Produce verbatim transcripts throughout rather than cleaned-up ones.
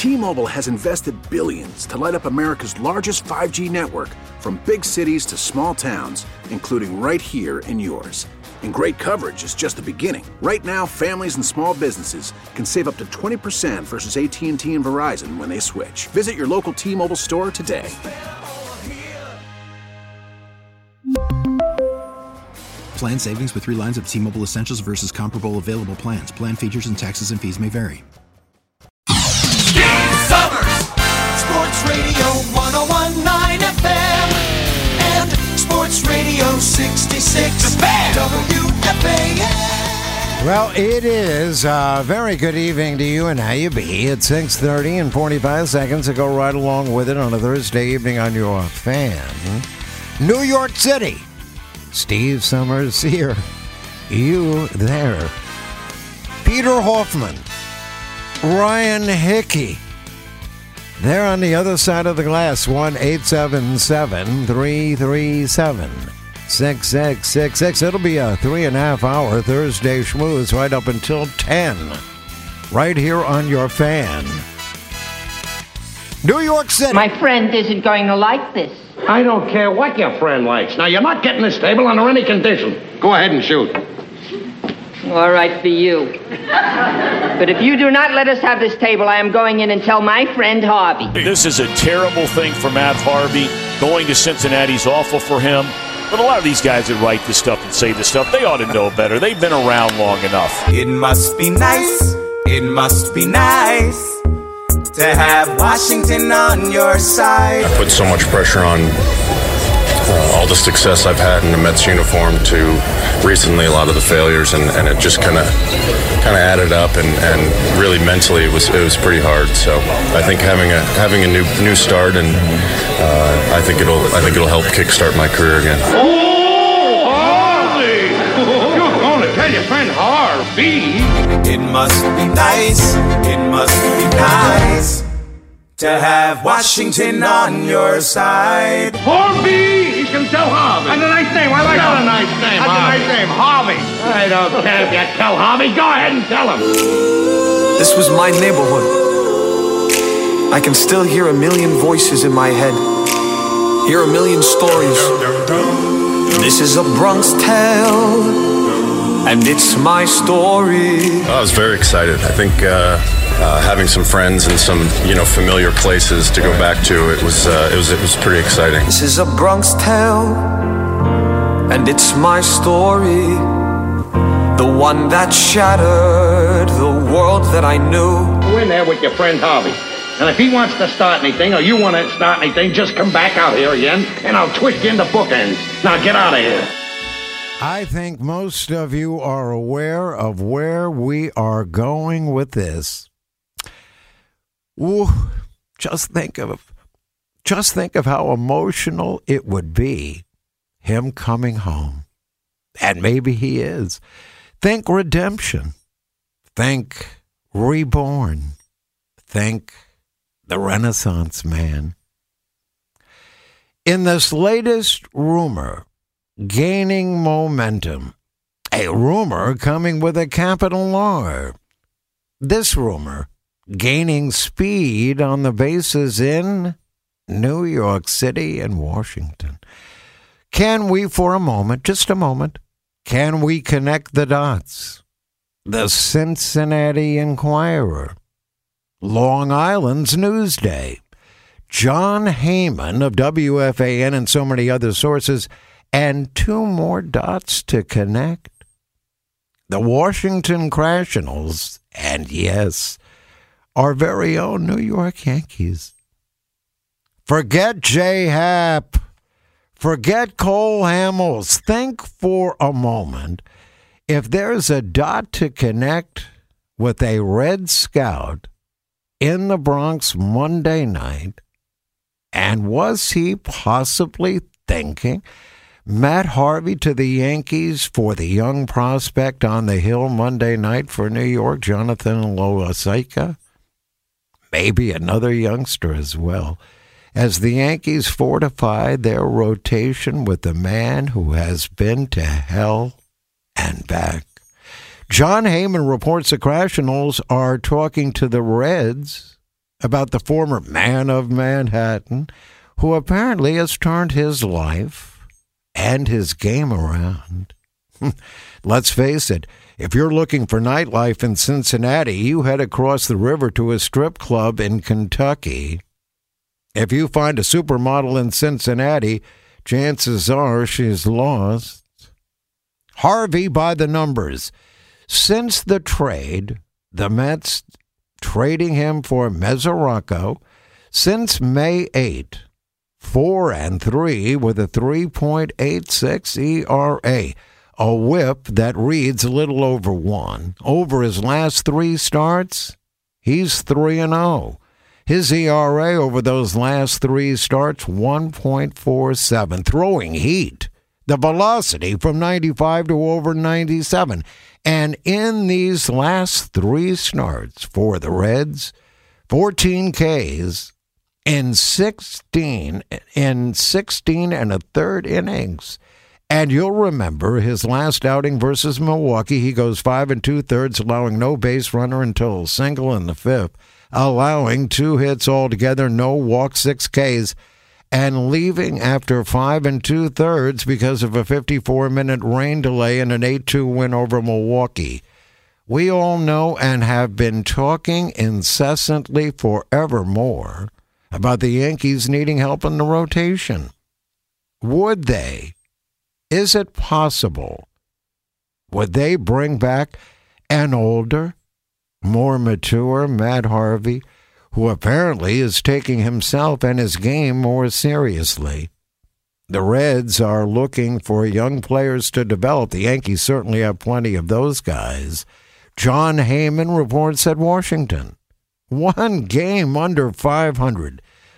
T-Mobile has invested billions to light up America's largest five G network, from big cities to small towns, including right here in yours. And great coverage is just the beginning. Right now, families and small businesses can save up to twenty percent versus A T and T and Verizon when they switch. Visit your local T-Mobile store today. Plan savings with three lines of T-Mobile Essentials versus comparable available plans. Plan features and taxes and fees may vary. Steve Summers, Sports Radio one oh one point nine F M and Sports Radio sixty-six W F A N. Well, it is a very good evening to you, and how you be at six thirty and forty-five seconds to go right along with it on a Thursday evening on your fan. New York City. Steve Summers here. You there. Peter Hoffman. Ryan Hickey. They're on the other side of the glass. one eight seven seven, three three seven, six six six six. It'll be a three and a half hour Thursday schmooze right up until ten. Right here on your fan. New York City. My friend isn't going to like this. I don't care what your friend likes. Now, you're not getting this table under any condition. Go ahead and shoot. All right for you. But if you do not let us have this table, I am going in and tell my friend Harvey. This is a terrible thing for Matt Harvey. Going to Cincinnati's awful for him. But a lot of these guys that write this stuff and say this stuff, they ought to know better. They've been around long enough. It must be nice. It must be nice to have Washington on your side. I put so much pressure on uh, all the success I've had in the Mets uniform to recently a lot of the failures, and, and it just kind of kind of added up, and, and really mentally it was it was pretty hard. So I think having a having a new new start, and uh, I think it'll I think it'll help kickstart my career again. Oh, Harvey! You're going to tell your friend Harvey. It must be nice, it must be nice to have Washington on your side. Harvey! He's going to tell Harvey. That's a nice name. I like that. That's a nice name, That's Harvey. a nice name, Harvey. I don't care if you tell Harvey. Go ahead and tell him. This was my neighborhood. I can still hear a million voices in my head. Hear a million stories. This is a Bronx tale. And it's my story. I was very excited. I think uh, uh, having some friends and some, you know, familiar places to go back to, it was, uh, it was, it was pretty exciting. This is a Bronx tale, and it's my story, the one that shattered the world that I knew. Go in there with your friend Harvey, and if he wants to start anything, or you want to start anything, just come back out here again, and I'll twist you into bookends. Now get out of here. I think most of you are aware of where we are going with this. Ooh, just think of, just think of how emotional it would be, him coming home. And maybe he is. Think redemption. Think reborn. Think the Renaissance man. In this latest rumor, gaining momentum, a rumor coming with a capital R. This rumor gaining speed on the bases in New York City and Washington. Can we, for a moment, just a moment, can we connect the dots? The Cincinnati Enquirer, Long Island's Newsday, John Heyman of W F A N and so many other sources, and two more dots to connect. The Washington Crashionals, and yes, our very own New York Yankees. Forget J-Happ. Forget Cole Hamels. Think for a moment, if there's a dot to connect with a Red Scout in the Bronx Monday night, and was he possibly thinking Matt Harvey to the Yankees for the young prospect on the hill Monday night for New York, Jonathan Loaisiga? Maybe another youngster as well, as the Yankees fortified their rotation with the man who has been to hell and back. John Heyman reports the Crashionals are talking to the Reds about the former man of Manhattan, who apparently has turned his life and his game around. Let's face it, if you're looking for nightlife in Cincinnati, you head across the river to a strip club in Kentucky. If you find a supermodel in Cincinnati, chances are she's lost. Harvey by the numbers. Since the trade, the Mets trading him for Mesoraco, since May eighth, four and three with a three point eight six E R A, a whip that reads a little over one. Over his last three starts, he's three and oh. His E R A over those last three starts, one point four seven. Throwing heat. The velocity from ninety-five to over ninety-seven. And in these last three starts for the Reds, fourteen Ks in sixteen in sixteen and a third innings. And you'll remember his last outing versus Milwaukee, he goes five and two thirds, allowing no base runner until a single in the fifth, allowing two hits altogether, no walk, six Ks, and leaving after five and two thirds because of a fifty-four minute rain delay and an eight two win over Milwaukee. We all know and have been talking incessantly forevermore about the Yankees needing help in the rotation. Would they? Is it possible? Would they bring back an older, more mature Matt Harvey, who apparently is taking himself and his game more seriously? The Reds are looking for young players to develop. The Yankees certainly have plenty of those guys. John Heyman reports at Washington. One game under five hundred.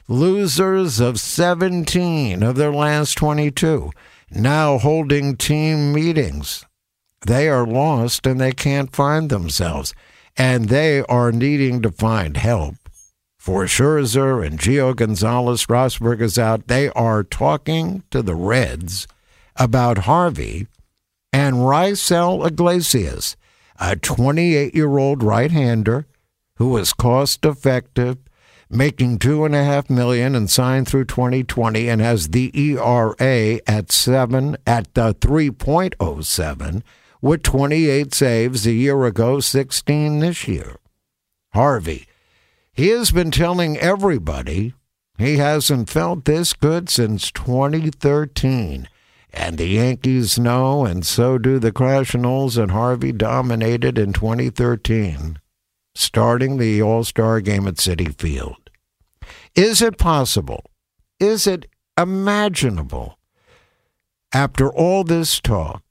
Losers of seventeen of their last twenty-two. Now holding team meetings. They are lost and they can't find themselves. And they are needing to find help. For Scherzer and Gio Gonzalez, Strasburg is out. They are talking to the Reds about Harvey and Raisel Iglesias, a twenty-eight-year-old right-hander who is cost-effective, making two and a half million and signed through twenty twenty, and has the E R A at seven at the three point oh seven with twenty-eight saves a year ago, sixteen this year. Harvey. He has been telling everybody he hasn't felt this good since twenty thirteen. And the Yankees know, and so do the Nationals, and Harvey dominated in twenty thirteen, starting the All-Star game at Citi Field. Is it possible? Is it imaginable? After all this talk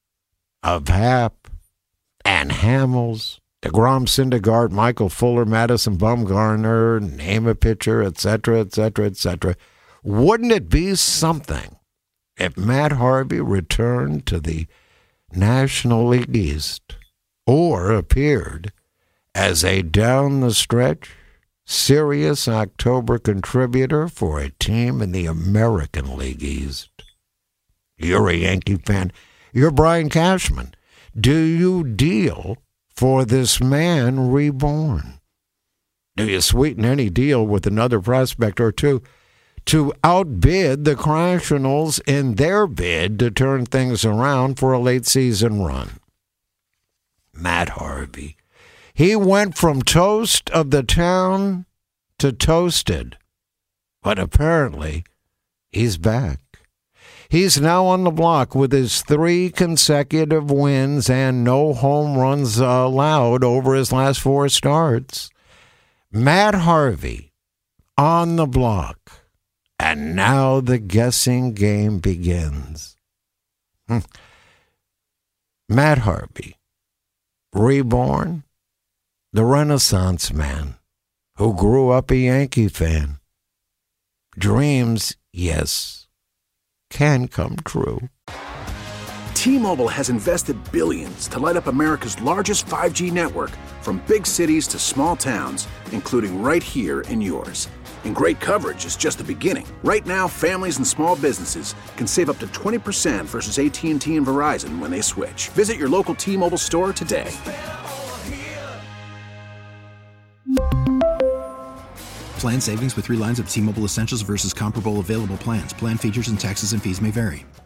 of Happ and Hamels, DeGrom, Syndergaard, Michael Fuller, Madison Bumgarner, name a pitcher, et cetera, et cetera, et cetera. Wouldn't it be something if Matt Harvey returned to the National League East or appeared as a down-the-stretch, serious October contributor for a team in the American League East? You're a Yankee fan. You're Brian Cashman. Do you deal for this man reborn? Do you sweeten any deal with another prospect or two to outbid the Nationals in their bid to turn things around for a late season run? Matt Harvey. He went from toast of the town to toasted, but apparently he's back. He's now on the block with his three consecutive wins and no home runs allowed over his last four starts. Matt Harvey on the block. And now the guessing game begins. Hmm. Matt Harvey, reborn, the Renaissance man who grew up a Yankee fan. Dreams, yes, can come true. T-Mobile has invested billions to light up America's largest five G network, from big cities to small towns, including right here in yours. And great coverage is just the beginning. Right now, families and small businesses can save up to twenty percent versus A T and T and Verizon when they switch. Visit your local T-Mobile store today. Plan savings with three lines of T-Mobile Essentials versus comparable available plans. Plan features and taxes and fees may vary.